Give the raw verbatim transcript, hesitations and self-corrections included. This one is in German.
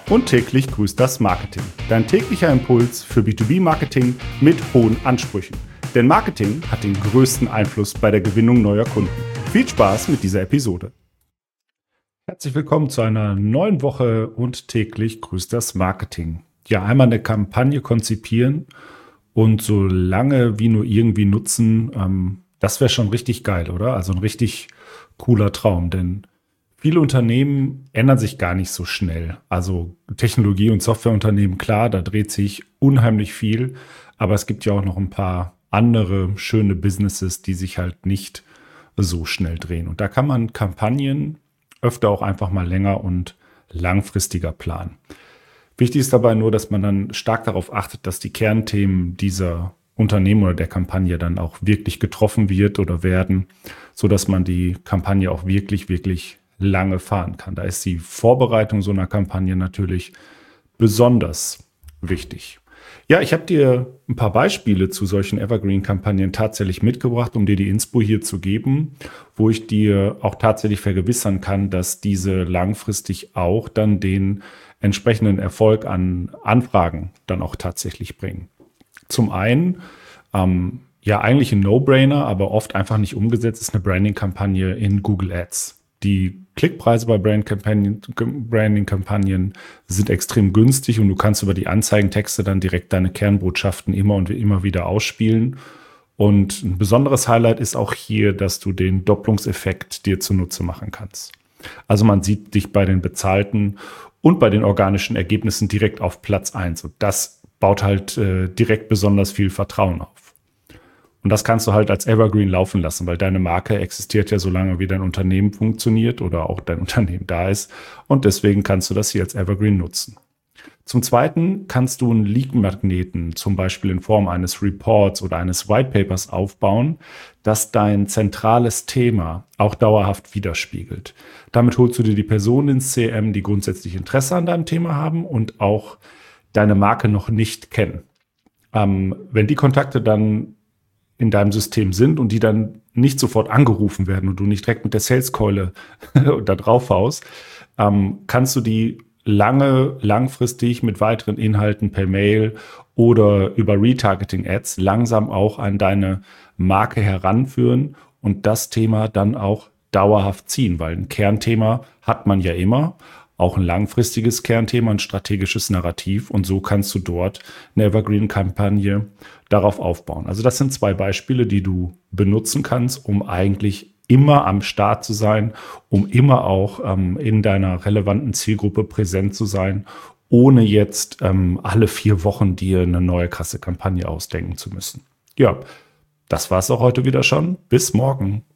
Und täglich grüßt das Marketing. Dein täglicher Impuls für B zwei B-Marketing mit hohen Ansprüchen. Denn Marketing hat den größten Einfluss bei der Gewinnung neuer Kunden. Viel Spaß mit dieser Episode. Herzlich willkommen zu einer neuen Woche und täglich grüßt das Marketing. Ja, einmal eine Kampagne konzipieren und so lange wie nur irgendwie nutzen, ähm, das wäre schon richtig geil, oder? Also ein richtig cooler Traum, denn viele Unternehmen ändern sich gar nicht so schnell. Also Technologie- und Softwareunternehmen, klar, da dreht sich unheimlich viel. Aber es gibt ja auch noch ein paar andere schöne Businesses, die sich halt nicht so schnell drehen. Und da kann man Kampagnen öfter auch einfach mal länger und langfristiger planen. Wichtig ist dabei nur, dass man dann stark darauf achtet, dass die Kernthemen dieser Unternehmen oder der Kampagne dann auch wirklich getroffen wird oder werden, sodass man die Kampagne auch wirklich, wirklich lange fahren kann. Da ist die Vorbereitung so einer Kampagne natürlich besonders wichtig. Ja, ich habe dir ein paar Beispiele zu solchen Evergreen-Kampagnen tatsächlich mitgebracht, um dir die Inspo hier zu geben, wo ich dir auch tatsächlich vergewissern kann, dass diese langfristig auch dann den entsprechenden Erfolg an Anfragen dann auch tatsächlich bringen. Zum einen, ähm, ja eigentlich ein No-Brainer, aber oft einfach nicht umgesetzt, ist eine Branding-Kampagne in Google Ads. Die Klickpreise bei Branding-Kampagnen sind extrem günstig und du kannst über die Anzeigentexte dann direkt deine Kernbotschaften immer und immer wieder ausspielen. Und ein besonderes Highlight ist auch hier, dass du den Doppelungseffekt dir zunutze machen kannst. Also man sieht dich bei den bezahlten und bei den organischen Ergebnissen direkt auf Platz eins. Und das baut halt äh, direkt besonders viel Vertrauen auf. Und das kannst du halt als Evergreen laufen lassen, weil deine Marke existiert ja so lange, wie dein Unternehmen funktioniert oder auch dein Unternehmen da ist. Und deswegen kannst du das hier als Evergreen nutzen. Zum Zweiten kannst du einen Lead-Magneten, zum Beispiel in Form eines Reports oder eines Whitepapers aufbauen, das dein zentrales Thema auch dauerhaft widerspiegelt. Damit holst du dir die Personen ins C R M, die grundsätzlich Interesse an deinem Thema haben und auch deine Marke noch nicht kennen. Ähm, wenn die Kontakte dann in deinem System sind und die dann nicht sofort angerufen werden und du nicht direkt mit der Saleskeule da drauf haust, ähm, kannst du die lange, langfristig mit weiteren Inhalten per Mail oder über Retargeting-Ads langsam auch an deine Marke heranführen und das Thema dann auch dauerhaft ziehen, weil ein Kernthema hat man ja immer, auch ein langfristiges Kernthema, ein strategisches Narrativ und so kannst du dort eine Evergreen-Kampagne darauf aufbauen. Also das sind zwei Beispiele, die du benutzen kannst, um eigentlich immer am Start zu sein, um immer auch ähm, in deiner relevanten Zielgruppe präsent zu sein, ohne jetzt ähm, alle vier Wochen dir eine neue krasse Kampagne ausdenken zu müssen. Ja, das war's auch heute wieder schon. Bis morgen.